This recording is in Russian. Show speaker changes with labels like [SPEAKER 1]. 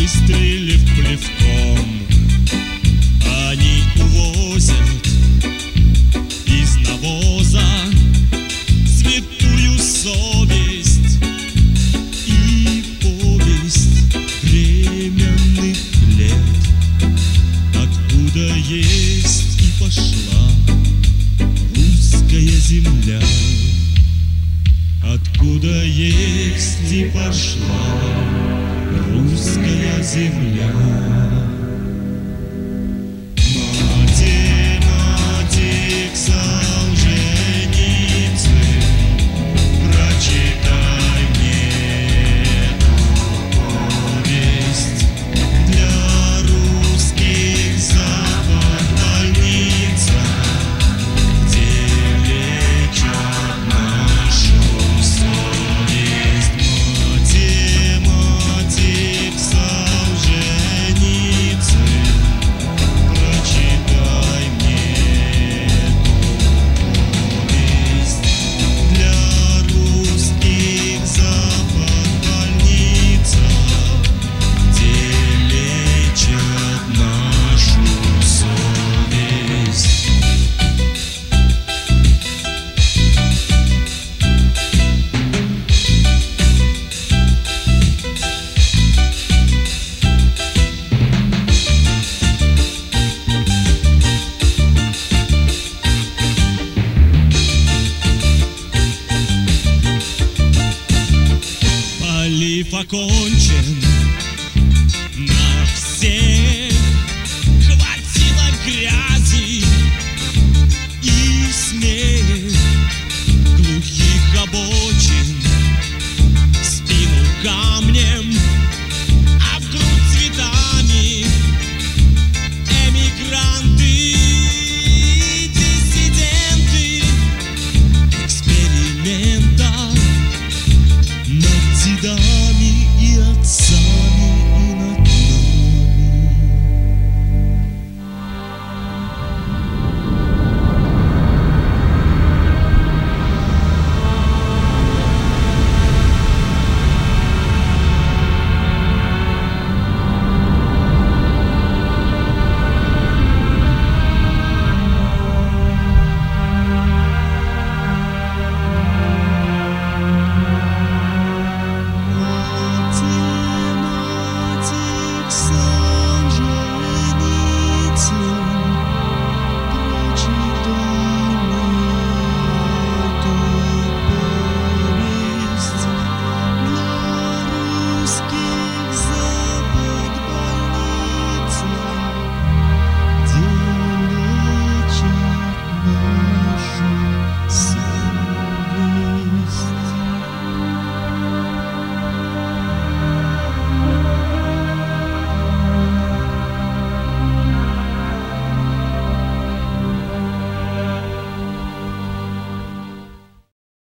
[SPEAKER 1] выстрелив плевком, они увозят из навоза святую совесть и повесть временных лет, откуда есть и пошла русская земля, откуда есть и пошла русская земля. Математик Солженицын, прочитай мне повесть. Для русских Запад больница, где лечат нашу совесть. Математик Солженицын, прочитай мне повесть. Для русских Запад больница, где лечат нашу совесть. Полив окончен,